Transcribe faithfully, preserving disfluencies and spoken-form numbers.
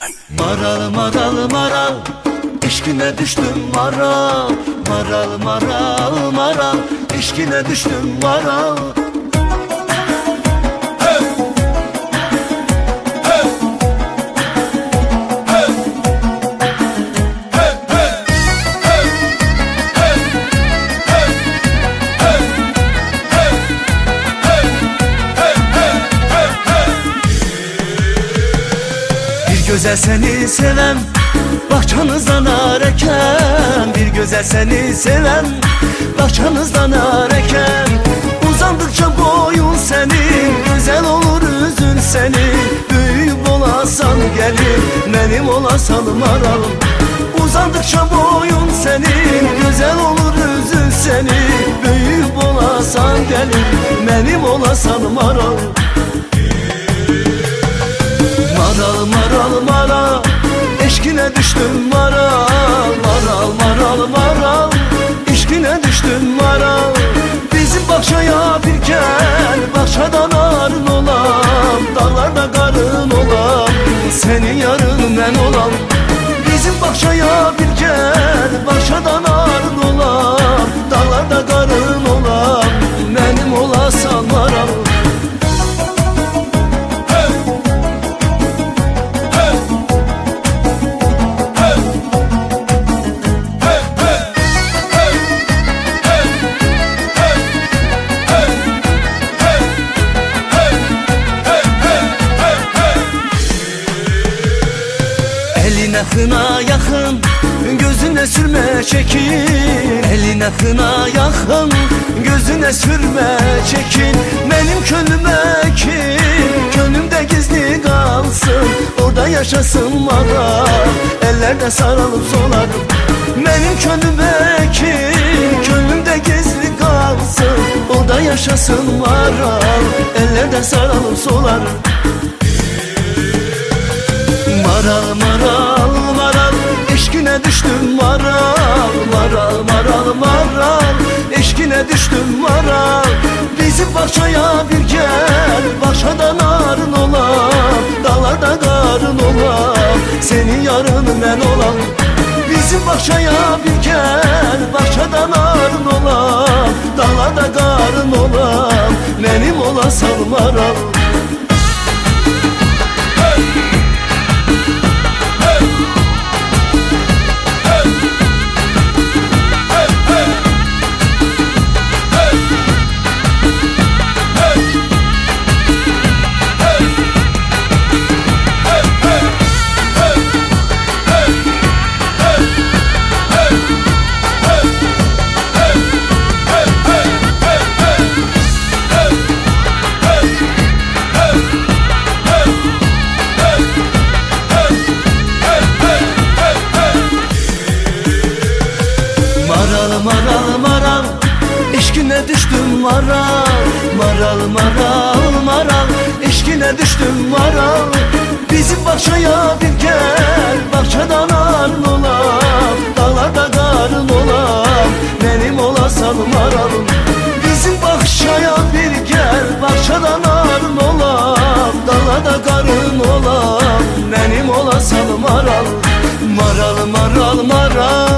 Maral maral maral, eşkine düştüm maral. Maral maral maral, eşkine düştüm maral. Güzel seni sevem, bahçanızdan areken. Bir güzel seni sevem, bahçanızdan areken. Uzandıkça boyun senin, güzel olur üzün senin. Büyük olasan gelin, benim olasan maralım. Uzandıkça boyun senin, güzel olur üzün senin. Büyük olasan gelin, benim olasan maralım. Maral maral maral, eşkine düştüm maral. Maral maral maral, eşkine düştüm maral. Bizim bahçaya bir gel, bahçadan arın olam. Dağlarda karın olam, senin yarın ben olam. Bizim bahçaya bir gel, bahçadan arın olam. Dağlarda karın olam, benim olasan maral. Eline hına yakın, gözüne sürme çekin. Eline hına yakın, gözüne sürme çekin. Benim könlüme kin, könlümde gizli kalsın. Orada yaşasın maral, ellerde sarılıp solarım. Benim könlüme kin, könlümde gizli kalsın. Orada yaşasın maral, ellerde sarılıp solarım. Maral maral maral, eşkine düştüm maral. Maral maral maral, eşkine düştüm maral. Bizim bahçaya bir gel, bahçadan arın olam. Dağlarda karın olam, senin yarın ben olam. Bizim bahçaya bir gel, bahçadan arın olam. Dağlarda karın olam, benim olasan maral. Maral maral, eşkine düştüm maral. Maral maral maral, eşkine düştüm maral. Bizim bahçaya bir gel, bahçadan arın olam. Dağlarda karın olam, benim olasan maralım. Bizim bahçaya bir gel, bahçadan arın olam. Dağlarda karın olam, benim olasan maral. Maral maral maral,